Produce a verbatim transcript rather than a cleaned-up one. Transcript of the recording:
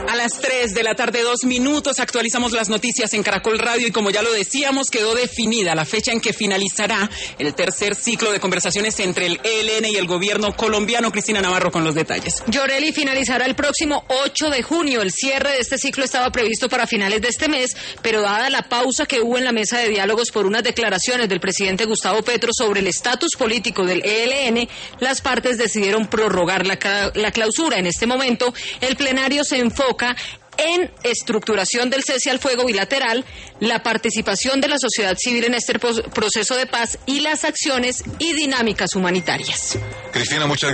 A las tres de la tarde, dos minutos, actualizamos las noticias en Caracol Radio y como ya lo decíamos, quedó definida la fecha en que finalizará el tercer ciclo de conversaciones entre el E L N y el gobierno colombiano. Cristina Navarro con los detalles. Yoreli, finalizará el próximo ocho de junio. El cierre de este ciclo estaba previsto para finales de este mes, pero dada la pausa que hubo en la mesa de diálogos por unas declaraciones del presidente Gustavo Petro sobre el estatus político del E L N, las partes decidieron prorrogar la, la clausura. En este momento, el plenario se enfoca en estructuración del cese al fuego bilateral, la participación de la sociedad civil en este proceso de paz y las acciones y dinámicas humanitarias. Cristina, muchas